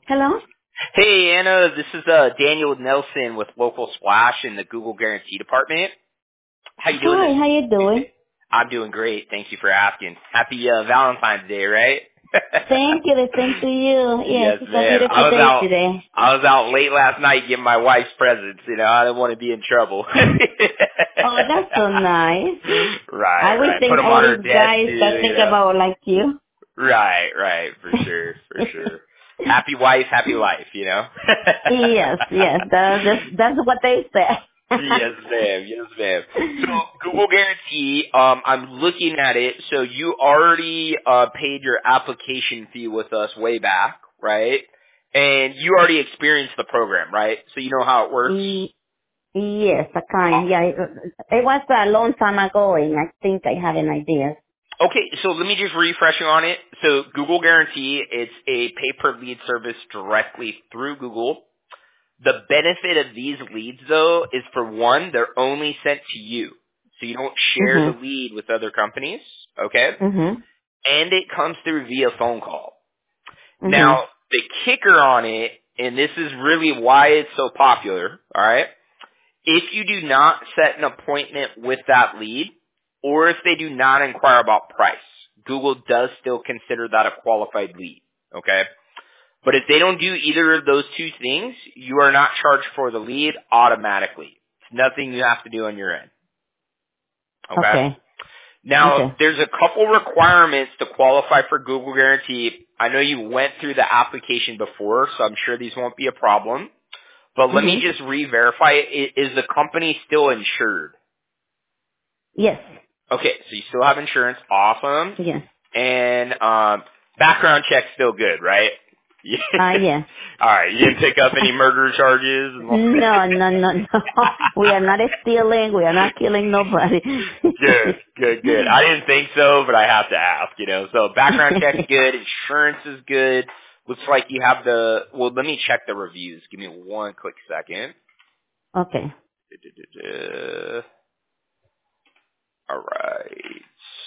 Hello? Hey, Anna, this is Daniel Nelson with Local Splash in the Google Guarantee Department. How you doing Hi, this how you doing? Tuesday? I'm doing great. Thank you for asking. Happy Valentine's Day, right? Thank you, the same to you. Yes, Yes, it's a ma'am. beautiful day today. I was out late last night getting my wife's presents. You know, I didn't want to be in trouble. Oh, that's so nice. I Right, wish right. they, Put them all on her these desk guys too. that You think know. about like you. Right, right. For sure, for sure. Happy wife, happy life. You know. Yes, yes, that's what they say. Yes, ma'am. Yes, ma'am. So Google Guarantee, I'm looking at it. So you already paid your application fee with us way back, right? And you already experienced the program, right? So you know how it works. Y- yes, a kind. Yeah, it was a long time ago, and I think I have an idea. Okay, so let me just refresh you on it. So Google Guarantee, it's a pay-per-lead service directly through Google. The benefit of these leads, though, is for one, they're only sent to you. So you don't share the Mhm. lead with other companies, okay? Mhm. And it comes through via phone call. Mhm. Now, the kicker on it, and this is really why it's so popular, alright? If you do not set an appointment with that lead, or if they do not inquire about price, Google does still consider that a qualified lead, okay? But if they don't do either of those two things, you are not charged for the lead automatically. It's nothing you have to do on your end. Okay? Okay. Now, Okay. there's a couple requirements to qualify for Google Guarantee. I know you went through the application before, so I'm sure these won't be a problem. But let me Mhm. just re-verify it. Is the company still insured? Yes. Okay, so you still have insurance. Awesome. Yes. And background check's still good, right? Yeah. Yes. All right. You didn't pick up any murder charges. No, no, no, no. We are not stealing. We are not killing nobody. Good, good, good. I didn't think so, but I have to ask. You know, so background check's good. Insurance is good. Looks like you have the. Well, let me check the reviews. Give me one quick second. Okay. All right.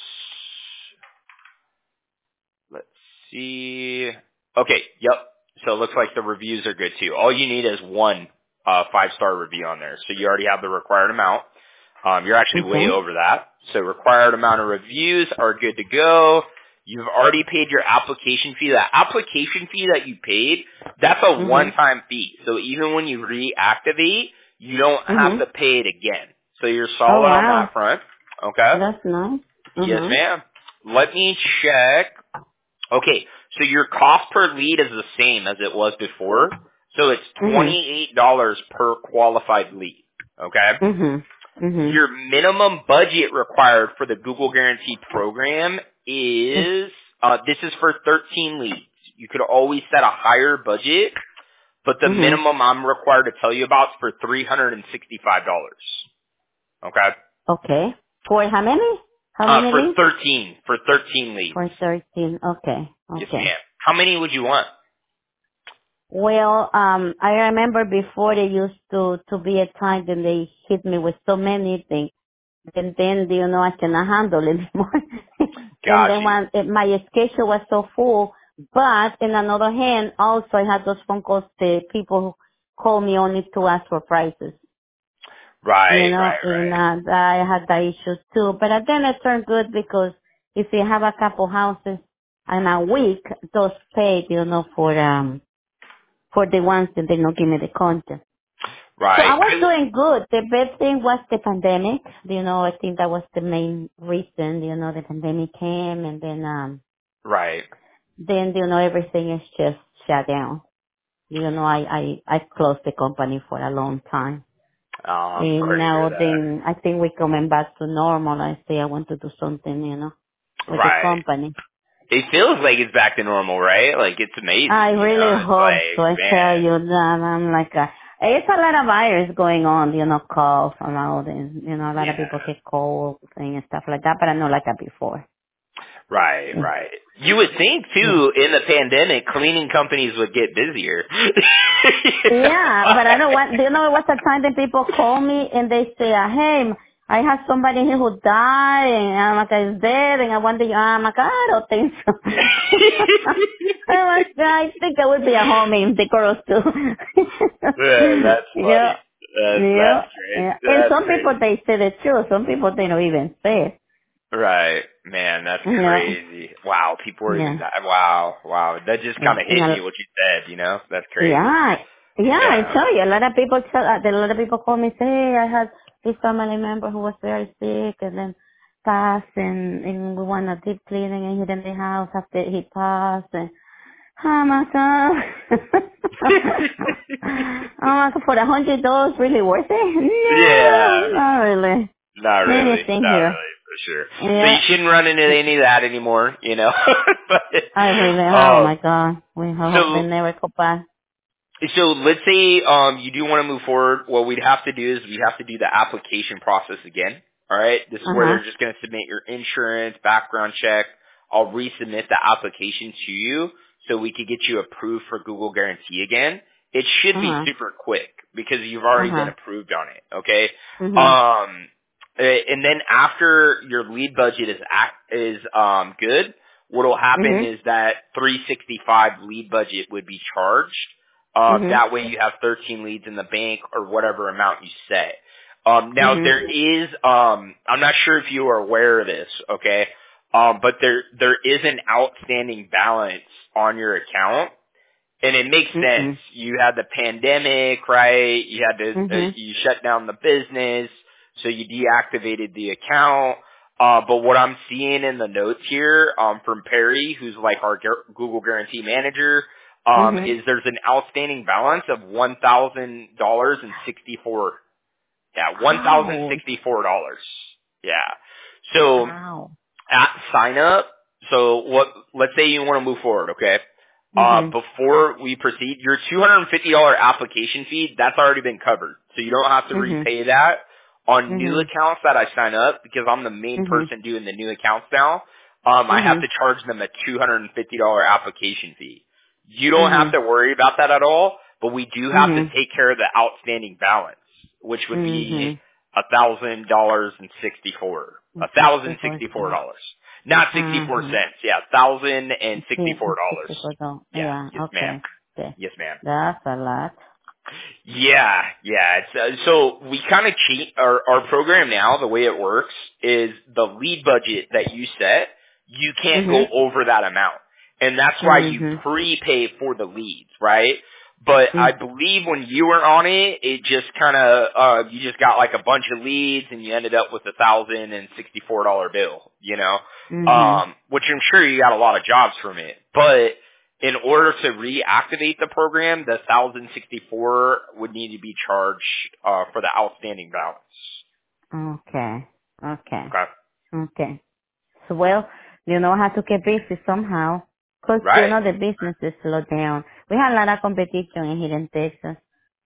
Let's see. Okay, yep. So it looks like the reviews are good too. All you need is one 5-star review on there. So you already have the required amount. You're actually way Okay. over that. So required amount of reviews are good to go. You've already paid your application fee. That application fee that you paid, that's a Mhm. one-time fee. So even when you reactivate, you don't have Mhm. to pay it again. So you're Oh solid on wow, that front. Okay? that's nice. Yes, Mhm. ma'am. Let me check. Okay, so your cost per lead is the same as it was before. So it's Mhm. $28 per qualified lead. Okay? Mhm. Mhm. Your minimum budget required for the Google Guarantee program is, this is for 13 leads. You could always set a higher budget, but the Mhm. minimum I'm required to tell you about is for $365. Okay? Okay. For how many? How many leads? For 13 leads. For 13. Okay. Yes, Okay. ma'am. How many would you want? Well, I remember before they used to be a time that they hit me with so many things. And then, I cannot handle it anymore. And Got then you. my schedule was so full, but in another hand, also I had those phone calls to people who call me only to ask for prices, Right, right, and right. I had that issue too. But then it turned good because if you have a couple houses in a week, those paid, for the ones that they don't give me the content. So I Right. was doing good. The bad thing was the pandemic. I think that was the main reason. The pandemic came, and Right. then everything is just shut down. I closed the company for a long time, I'm and sorry to hear now that. then I think we're coming back to normal. I say I want to do something, with the Right. company. It feels like it's back to normal, right? Like it's I amazing, you really know? It's hope so. like, I tell man. you that I'm like, it's a lot of virus going on, calls and all this, a lot of Yeah. people get cold and stuff like that, but I know like that before. Right, Mm. right. You would think Yeah. too, in the pandemic, cleaning companies would get busier. Yeah, but I don't want, do you know what's the time that people call me and they say, hey, I have somebody here who died, and I'm like, is dead, and I wonder, I'm like, I don't think so. I'm like, I think I would be at home in the girls too. Yeah, that's funny. Yeah, That's yeah, great. yeah. And That's some people, crazy. they say the truth. Some people, they don't even say it. Right. Man, that's Yeah, crazy. Wow, people are even yeah, dying. Wow. That just yeah. kind of And hit me what you said, you know? That's crazy. yeah, yeah, I Yeah. tell you, a lot of people a lot of people call me, say, hey, I had this family member who was very sick and then passed, and we want a deep cleaning and hid in the house after he passed, and oh my God. Oh my God, for $100 really worth it? Yeah. No, not really. Not really. Anything Not here. really, for sure. So you Yeah. shouldn't run into any of that anymore, you know? I really, but, oh my God. We hope they so never go back. So let's say you do want to move forward. What we'd have to do is we have to do the application process again. All right. This is where Uh-huh. they're just going to submit your insurance, background check. I'll resubmit the application to you so we could get you approved for Google Guarantee again. It should be Uh-huh. super quick because you've already been Uh-huh. approved on it. Okay. Mhm. And then after your lead budget is good, what'll happen Mhm. is that 365 lead budget would be charged. Mhm. That way you have 13 leads in the bank or whatever amount you set. Now Mhm. there is, I'm not sure if you are aware of this, okay? But there is an outstanding balance on your account. And it makes sense. Mhm. You had the pandemic, right? You had to, Mhm. you shut down the business, so you deactivated the account. But what I'm seeing in the notes here, from Perry, who's like our Google Guarantee Manager, Mhm. is there's an outstanding balance of $1,000.64. Yeah, Wow. $1,064. Yeah. So Wow. at sign up, so let's say you want to move forward, okay? Mhm. Before we proceed, your $250 application fee, that's already been covered. So you don't have to Mhm. repay that. On new Mhm. accounts that I sign up, because I'm the main Mhm. person doing the new accounts now, I have Mhm. to charge them a $250 application fee. You don't have Mhm. to worry about that at all, but we do have to Mhm. take care of the outstanding balance, which would be Mhm. $1,000.64. $64. $1,064. Not 64 Mhm. cents. Yeah, Sí, $1,064. 64. Yeah. Yeah. Yes, ma'am. Okay. Okay. Yes, ma'am. That's a lot. Yeah. It's, so we kind of cheat our program now. The way it works is the lead budget that you set, you can't go Mhm. over that amount, and that's why you Mhm. prepay for the leads, right? But I Mhm. believe when you were on it, it just kind of you just got like a bunch of leads, and you ended up with $1,064 bill, you know, Mhm. which I'm sure you got a lot of jobs from it, but in order to reactivate the program, the 1,064 would need to be charged for the outstanding balance. Okay. Okay. Okay. Okay. So, well, I have to get busy somehow. Cause, Right. the business is slowed down. We have a lot of competition in here in Texas.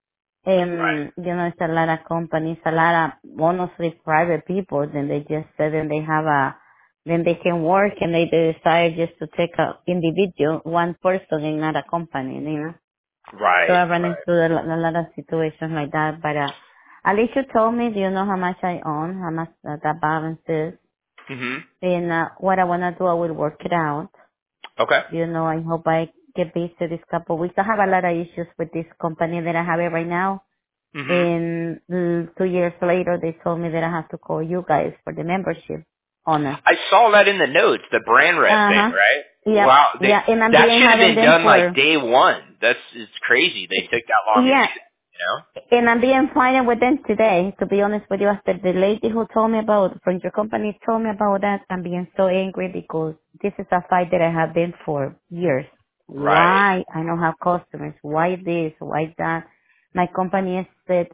Right. It's a lot of companies, a lot of honestly private people. Then they just said then they have then they can work and they decide just to take a individual, one person and not a company. So Right. I run into a lot of situations like that. But at least you told me, do you know how much I own, how much that balance is? Mhm. And what I want to do, I will work it out. Okay. I hope I get busy this couple of weeks. I have a lot of issues with this company that I have it right now. Mhm. And 2 years later, they told me that I have to call you guys for the membership honor. I saw that in the notes, the brand rep thing, Uh-huh. right? Yep. Wow, Yeah. And I'm that being should have having been them done like for, day one. It's crazy. They took that long to do yeah. that, you know? And I'm being fine with them today, to be honest with you. After the lady who told me about, from your company told me about that, I'm being so angry because this is a fight that I have been for years. Right. Why I don't have customers? Why this? Why that? My company is set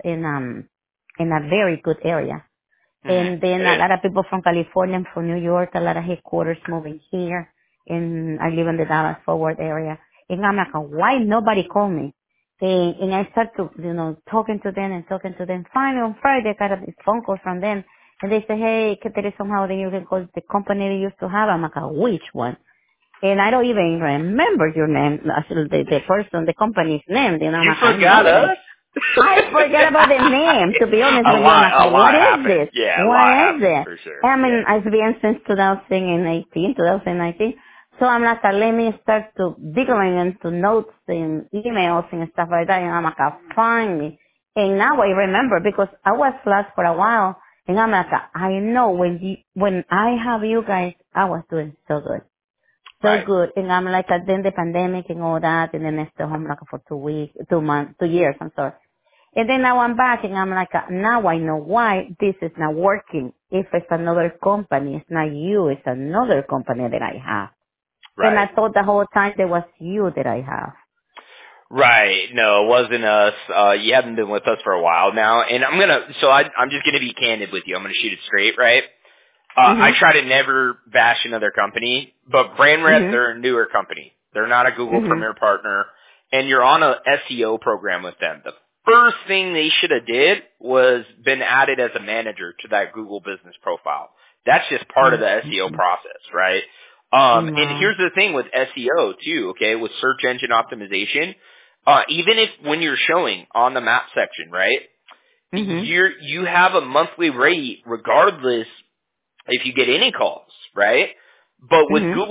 in a very good area. And then It a is. lot of people from California and from New York, a lot of headquarters moving here. And I live in the Dallas Forward area. And I'm like, why nobody called me? And I start to, talking to them and talking to them. Finally, on Friday, I got a phone call from them. And they say, hey, there is somehow that you can call the company they used to have. I'm like, which one? And I don't even remember your name, actually, the person, the company's name. I'm You like, I know forgot the name. us? I forget about the name, to be honest with you. I'm A like, what lot is happened. this? Yeah, a What lot is happened it? for sure. I mean, Yeah. I've been since 2019. So I'm like, let me start to digging into notes and emails and stuff like that. And I'm like, finally. And now I remember because I was lost for a while. And I'm like, I know when I have you guys, I was doing so good. So Right. good. And I'm like, then the pandemic and all that, and then I stayed home like for 2 years, I'm sorry. And then now I'm back and I'm like, now I know why this is not working. If it's another company, it's not you, it's another company that I have. And I Right. thought the whole time it was you that I have. Right. No, it wasn't us. You haven't been with us for a while now. And I'm just gonna be candid with you. I'm gonna shoot it straight, right? I Mhm. try to never bash another company, but BrandRep, Mhm. they're a newer company. They're not a Google Mhm. Premier partner, and you're on a SEO program with them. The first thing they should have did was been added as a manager to that Google business profile. That's just part of the SEO Mhm. process, right? And No. here's the thing with SEO too, okay, with search engine optimization, even if when you're showing on the map section, right, Mhm. you have a monthly rate regardless if you get any calls, right? But with Mhm.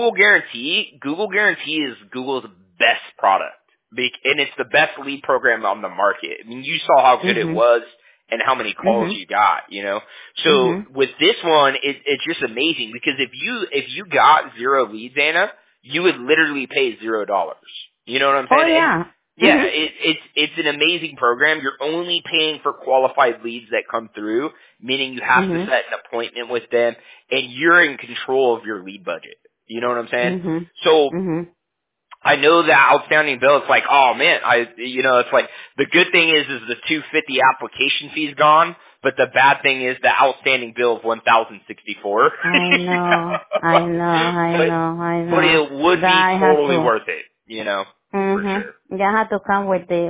Google Guarantee is Google's best product. And it's the best lead program on the market. I mean, you saw how good it Mhm. was and how many calls Mhm. you got, you know? So Mhm. with this one, it's just amazing because if you got zero leads, Anna, you would literally pay $0. You know what I'm Oh saying? And yeah. yeah, Mhm. it's an amazing program. You're only paying for qualified leads that come through, meaning you have to Mhm. set an appointment with them, and you're in control of your lead budget. You know what I'm saying? Mhm. So Mhm. I know that outstanding bill. It's like, oh man, it's like the good thing is the 250 application fee's gone, but the bad thing is the outstanding bill of 1,064. I know. I know. I but know. I but know. it would be That I have totally to. worth it. You know, for Mhm. sure. You have to come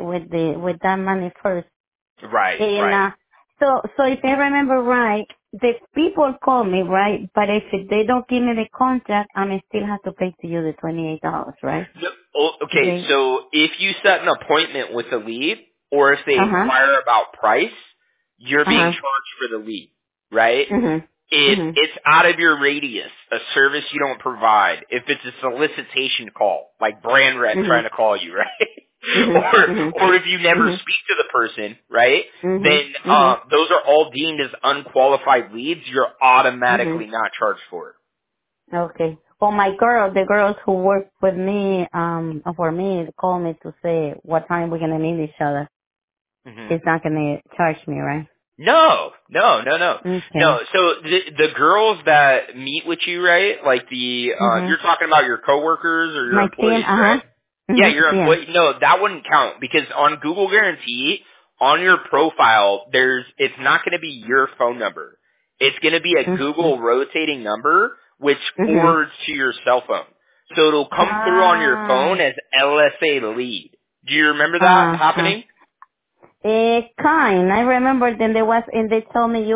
with that money first. Right, And right. so if I remember right, the people call me, right? But if they don't give me the contract, I still have to pay to you the $28, right? No, okay, They. so if you set an appointment with a lead, or if they Uh huh. inquire about price, you're Uh being huh. charged for the lead, right? Mhm. If Mhm. it's out of your radius, a service you don't provide, if it's a solicitation call, like brand rep trying Mhm. to call you, right? Mhm. Mhm. or if you never Mhm. speak to the person, right? Mhm. Then Mhm. those are all deemed as unqualified leads. You're Mhm. automatically not charged for it. Okay. Well, the girls who work with me, for me, call me to say what time we're gonna meet each other. hmm She's not gonna charge me, right? No, no, no, no, no. Okay. So the girls that meet with you, right? Like Mhm. you're talking about your coworkers or your My team. employees, Uh right? huh. Yeah, Mhm. your Yeah. employee. No, that wouldn't count because on Google Guarantee, on your profile, it's not going to be your phone number. It's going to be a Mhm. Google rotating number which Mhm. forwards to your cell phone. So it'll come through on your phone Ah. as LSA lead. Do you remember that Uh-huh. happening? Kind. I remember then there was, and they told me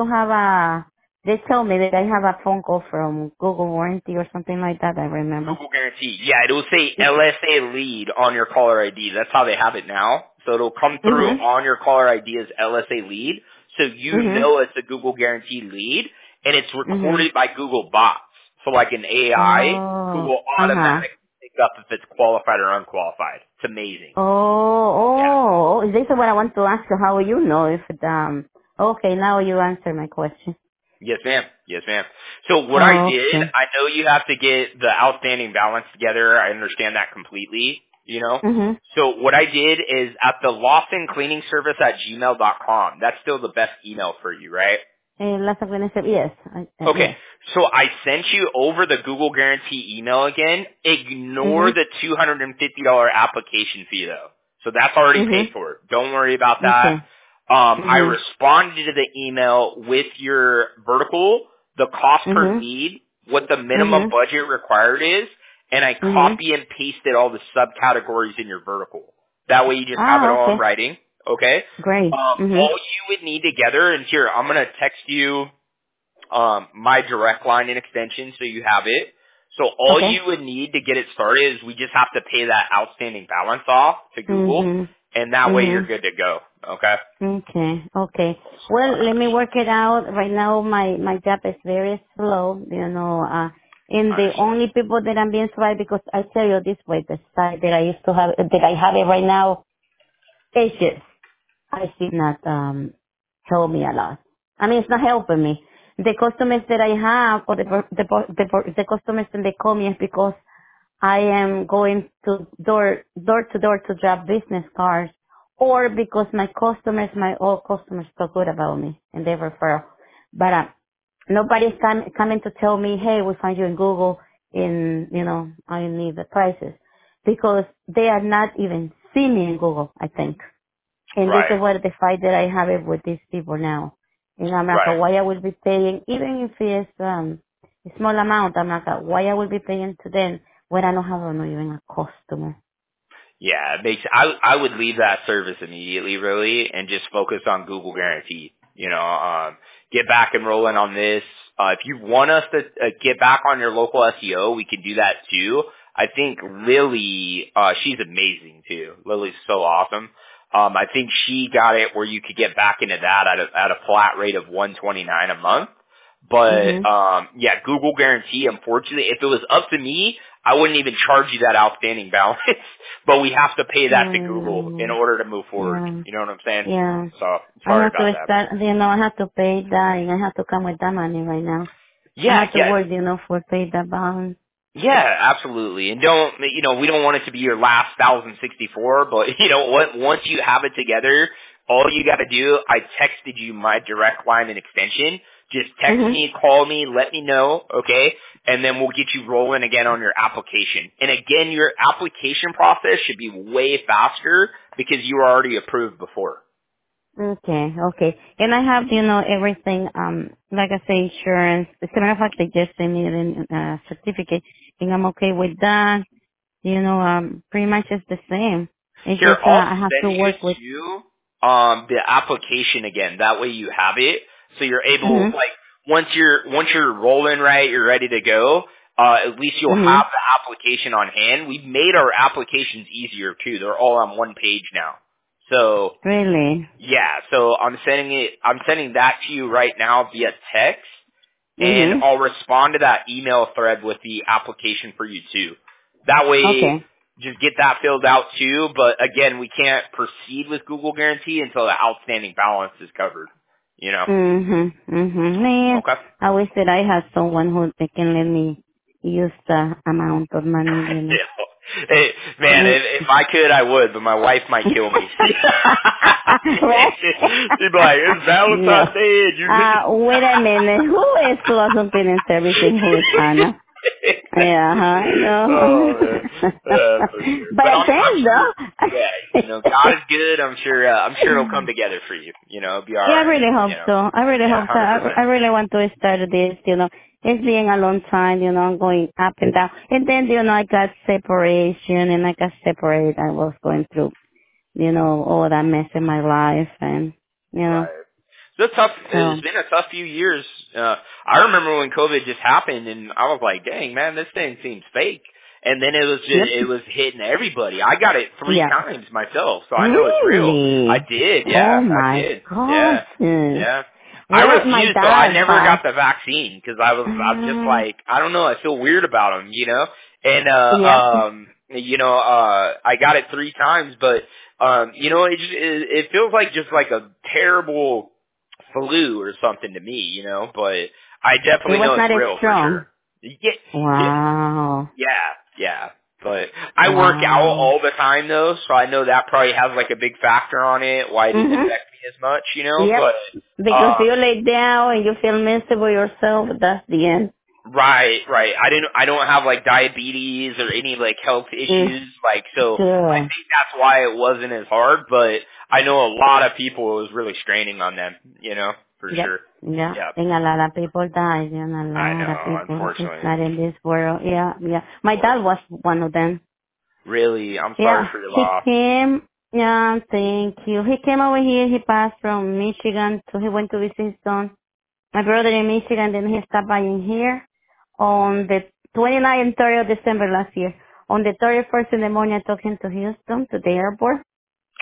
they told me that I have a phone call from Google Warranty or something like that. I remember. Google Guarantee. Yeah, it'll say LSA lead on your caller ID. That's how they have it now. So it'll come through Mhm. on your caller ID as LSA lead. So you Mhm. know it's a Google Guarantee lead, and it's Mhm. recorded by Google bots. So like an AI who Oh. will Uh huh. automatically pick up if it's qualified or unqualified. It's amazing. Yeah. This is what I want to ask you. How you know if it, okay, now you answer my question. Yes, ma'am. Yes, ma'am. So what I did, Okay. I know you have to get the outstanding balance together. I understand that completely, you know. Mhm. So what I did is at the Lawson Cleaning Service at gmail.com. That's still the best email for you, right? Last said yes. Okay. Yes. So I sent you over the Google Guarantee email again. Ignore Mhm. the $250 application fee though. So that's already paid Mhm. for. Don't worry about that. Okay. I Mhm. responded to the email with your vertical, the cost per Mhm. lead, what the minimum Mhm. budget required is, and I Mhm. copy and pasted all the subcategories in your vertical. That way you just have it Ah, all in okay. writing. Okay? Great. Mhm. All you would need together, and here, I'm going to text you my direct line and extension so you have it. So all Okay. you would need to get it started is we just have to pay that outstanding balance off to Google. Mhm. and that way you're Mhm. good to go. Okay. Okay. Okay. Well, let me work it out. Right now, my job is very slow. And the Understood. only people that I'm being survived because I tell you this way, the site that I used to have, that I have it right now, it's just I did not help me a lot. I mean, it's not helping me. The customers that I have, or the customers that they call me is because I am going to door to drop business cards, or because my old customers talk good about me and they refer. But nobody's coming to tell me, hey, we find you in Google, I need the prices, because they are not even see me in Google, I think. And this Right. is what the fight that I have it with these people now. And I'm like, Right. why I will be paying, even if it's a small amount, I'm like, why I will be paying to them when I don't have even a customer. Yeah, it makes. I would leave that service immediately, really, and just focus on Google Guarantee. Get back and rolling on this. If you want us to get back on your local SEO, we can do that too. I think Lily, she's amazing too. Lily's so awesome. I think she got it where you could get back into that at a flat rate of $129 a month. But Mhm. yeah, Google Guarantee. Unfortunately, if it was up to me, I wouldn't even charge you that outstanding balance. But we have to pay that to Google in Mm, order to move forward. yeah. You know what I'm saying? Yeah. So I sorry have about to that. start, I have to pay that, and I have to come with that money right now. I Yeah, have to yeah, work, for pay that balance. yeah, absolutely. And we don't want it to be your last 1064, but you know what? Once you have it together, all you got to do, I texted you my direct line and extension. Just text Mhm. me, call me, let me know, okay? And then we'll get you rolling again on your application. And again, your application process should be way faster because you were already approved before. Okay, okay. And I have, everything, like I say, insurance. As a matter of fact, they just sent me a certificate, and I'm okay with that. Pretty much it's the same. It's Here, just, I'll I have to send you work with, the application again. That way you have it, so you're able, mhm, like, once you're rolling right, you're ready to go. At least you'll mhm. have the application on hand. We've made our applications easier too. They're all on one page now. So Really? yeah, so I'm sending that to you right now via text, and Mhm. I'll respond to that email thread with the application for you too. That way, Okay. just get that filled out too, but again, we can't proceed with Google Guarantee until the outstanding balance is covered. You know? Mhm. Mhm. Man, Okay. I wish that I had someone who they can let me use the amount of money. Yeah. Hey, man, Mm. if I could, I would, but my wife might kill me. She'd Right? be like, "It's No. Valentine's Day, and you're Wait a minute. Who is Blossom Pin Servicing? Who is Anna? Yeah, I oh man, know. for sure. But But I I'm thank sure. though. Yeah, God is good. I'm sure. I'm sure it'll come together for you. It'll be all Yeah, I right. really hope so. I really Yeah, hope so. 100%. I really want to start this. It's been a long time, I'm going up and down. And then, I got separation and I got separated. I was going through, all that mess in my life and, Right. It's a tough. It's so, been a tough few years. I remember when COVID just happened, and I was like, "Dang, man, this thing seems fake." And then yep, it was hitting everybody. I got it 3 yeah. times myself, so I know it's real. I Really? did, Oh yeah, I my did, yeah, gosh. yeah. I Well, my refused though. I dad never has, got the vaccine because I'm just uh, like, I don't know. I feel weird about them, And yep. I got it 3 times, but it feels like just like a terrible flu or something to me, but I It definitely was know it's not as real for strong. sure. Yeah, yeah, Wow. yeah. But I work out Wow. all the time though, so I know that probably has like a big factor on it, why it didn't Mhm. affect me as much, Yep. but, Because you lay down and you feel miserable yourself, that's the end. right. I don't have like diabetes or any like health Mm. issues, like, so I Sure. think that's why it wasn't as hard, but I know a lot of people it was really straining on them, for Yep. sure. Yeah. Yeah. And a lot of people die, a I lot of know, people. It's unfortunately. not in this world. Yeah, yeah. My dad Unfortunately. was one of them. Really, I'm sorry Yeah. for your He loss. came, yeah, thank you. He came over here, he passed from Michigan, so he went to visit his son. My brother in Michigan, then he stopped by in here on the 29th and 30th of December last year. On the 31st in the morning, I took him to Houston, to the airport.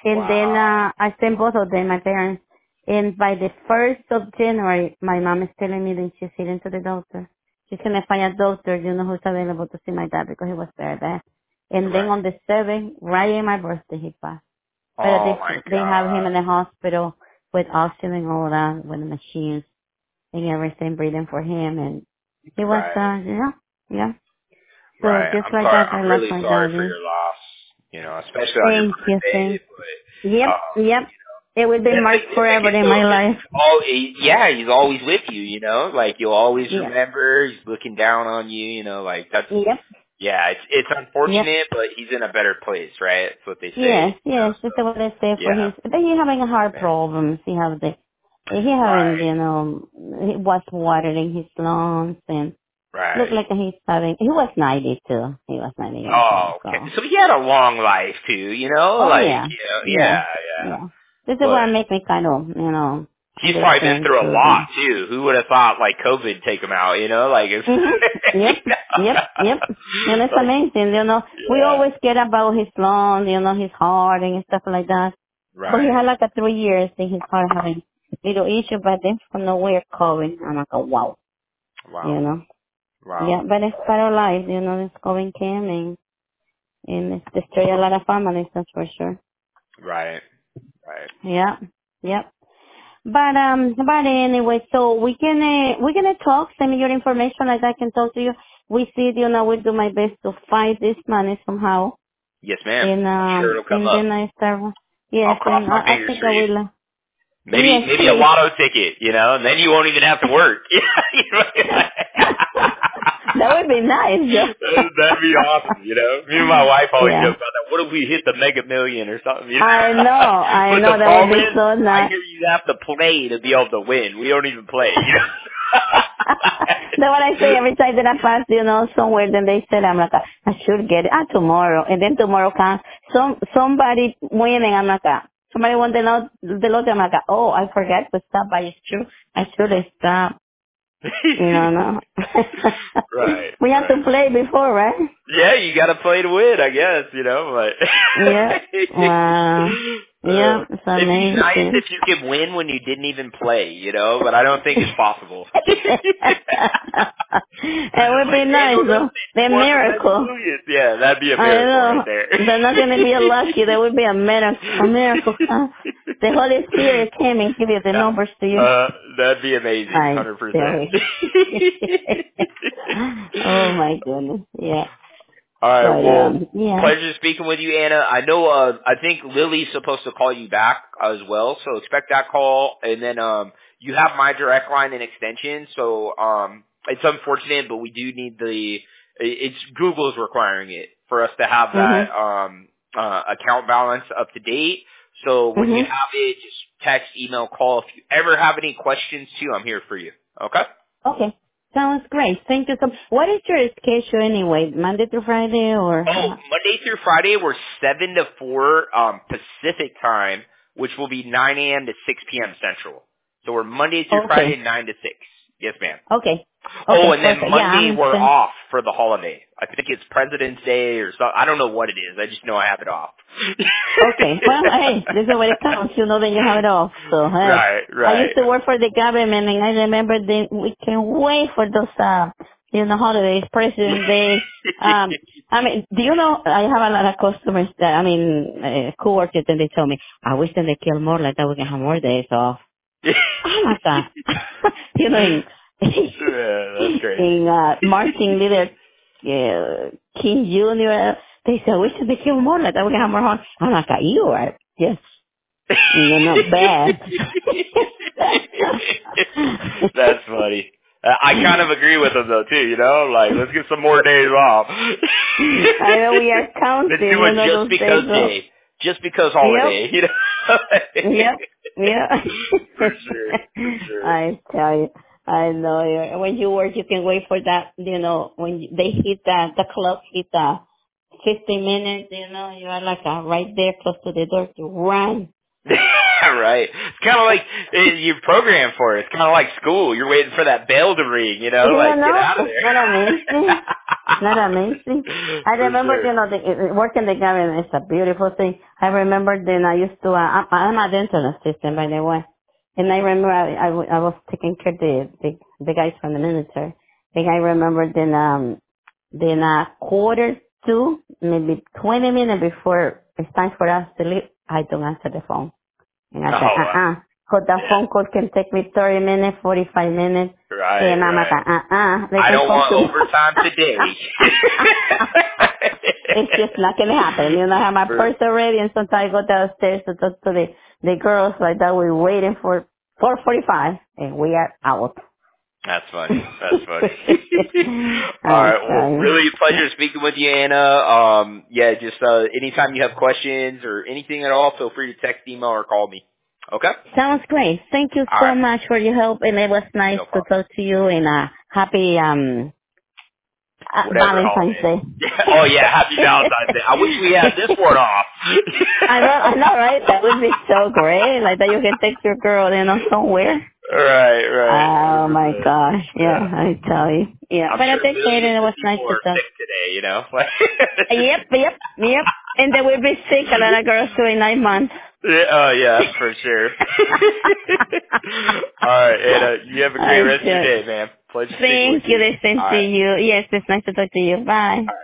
And then Wow. I sent both of them, my parents. And by the 1st of January, my mom is telling me that she's heading to the doctor. She's going to find a doctor, who's available to see my dad because he was very bad. And then Right. on the 7th, right in my birthday, he passed. But Oh my they have him God. in the hospital with oxygen and all that, with the machines and everything, breathing for him. And he was, Right. yeah. So Right. just I'm like sorry. that, I I'm lost really my sorry for daddy. your loss. Especially on your Thank you, birthday. thank But Yep, yep. It will be that's marked forever significant in though, my because life. he's always with you. Like you'll always Yeah. remember. He's looking down on you. Like that's Yep, It's yep. unfortunate, but he's in a better place, right? That's what they say. Yes, yes. That's what I say for Yeah. his. But he having a heart Man. problems. He having, Right. Mm-hmm. he was water in his lungs and look Right. like he was 90 too. He was 90 years old, Oh, okay. so. So he had a long life too, Oh like yeah, yeah, yeah, yeah. yeah. This is But what make me kind of, he's probably been understand through a too. lot too. Who would have thought like COVID take him out? Like it's Yep, yep. It's like amazing, We yeah. always get about his lungs, his heart and stuff like that. But he Right. had like a 3 years in his heart having little issue, but then from nowhere COVID. I'm like, oh, wow, you Wow. know. Wow. Yeah, but it's part of life, this COVID came and it's destroyed a lot of families, that's for sure. Right. Right. Yeah, yep. But anyway, so we're gonna talk. Send me your information like I can talk to you. We see, we'll do my best to fight this money somehow. Yes, ma'am. And I'm sure it'll come then up. I start. Yes, I'll cross and my I fingers think for I you. will. Maybe Yes, maybe a please. lotto ticket, and then you won't even have to work. That would be nice, Joe. That'd be awesome, Me and my wife always Yeah. joke about that. What if we hit the Mega Million or something? I But the know that would problem be is, so I nice. hear you have to play to be able to win. We don't even play. That's what I say every time that I pass, somewhere. Then they said, I'm like, I should get it. Tomorrow, and then tomorrow comes somebody winning. I'm like, somebody won the lottery. I'm like, oh, I forgot to stop. But it's true. I should have stopped. No. Right, We have to right. play before, right? Yeah, you got to play to win, I guess. But Yeah. Yeah. It's it'd be nice amazing. if you could win when you didn't even play, But I don't think it's possible. It would Like be nice, Daniel though. Nelson, The you won the Mega miracle. Millions. Yeah, that'd be a I miracle right know. there. They're not going to be a lucky. That would be a miracle. A miracle. Huh? The Holy Spirit came and gave you the Yeah, numbers to you. that'd be amazing, I 100%. tell you. Oh my goodness. Yeah. All right. But Well, yeah. pleasure speaking with you, Anna. I know. I think Lily's supposed to call you back as well, so expect that call. And then you have my direct line and extension. So it's unfortunate, but we do need It's Google's requiring it for us to have that Mhm. account balance up to date. So when you Mhm. have it, just text, email, call. If you ever have any questions too, I'm here for you. Okay. Okay. Sounds great. Thank you so much. What is your schedule anyway? Monday through Friday or? Oh, Monday through Friday, we're 7 to 4 Pacific time, which will be 9 a.m. to 6 p.m. Central. So we're Monday through Friday, Okay. 9 to 6. Yes, ma'am. Okay. Oh, Okay. and then Perfect. Yeah, Monday I'm we're spend. off for the holiday. I think it's President's Day or something. I don't know what it is. I just know I have it off. Okay. Well, hey, this is what it counts. You know that you have it off. So, hey, Right, I right. used to work for the government, and I remember we can wait for those, holidays, President Day. I mean, do you know, I have a lot of customers coworkers, and they tell me, I wish that they kill more like that. We can have more days off. Oh my God. In, Yeah, that's crazy. Martin Luther King Jr., they said, we should be killed more like that. We can have more fun. I'm like, you are just, not bad. That's funny. I kind of agree with him though too. Like, let's get some more days off. I know we are Let's do a counting, just those days because off. day, just because Yep. holiday. Yep. Yeah. For sure, for sure. I tell you, I know. When you work, you can wait for that. When they hit the clock hit 15 minutes. You are like right there close to the door to run. Right. It's kind of like you're programmed for it. It's kind of like school. You're waiting for that bell to ring. Like get out of It's not there. amazing. Isn't that amazing? I For remember, sure. working the government is a beautiful thing. I remember then I used to, I'm a dental assistant, by the way. And I remember I was taking care of the guys from the military. And I remember then quarter to, maybe 20 minutes before it's time for us to leave, I don't answer the phone. And I Oh, said, because the yeah. phone call can take me 30 minutes, 45 minutes. Right, And I'm like, right. they I can don't call want tomorrow. overtime today. It's just not going to happen. You know, I have my For- purse already, and sometimes I go downstairs to talk to the girls like that. We're waiting for 4:45, and we are out. That's funny. That's funny. All I'm right. Well, sorry. really a pleasure speaking with you, Anna. Yeah, just anytime you have questions or anything at all, feel free to text, email, or call me. Okay? Sounds great. Thank you All so right. much for your help, and it was nice No to problem. talk to you. And happy Whatever Valentine's holiday. Day. Oh, yeah. Happy Valentine's Day. I wish we had this one off. I know, right? That would be so great. Like that you can take your girl, somewhere. Right, right. Oh my 100%. gosh, yeah, Yeah. I tell you. Yeah, I'm but I sure appreciate it. millions It of was nice people to are talk. sick today, you know? Yep. And they will be sick, a lot of girls doing 9 months. Yeah, oh, yeah, for sure. All right, Anna, you have a great I rest of your sure. day, man. Pleasure speaking with Thank you. you. The same All to right. you. Yes, it's nice to talk to you. Bye. All right.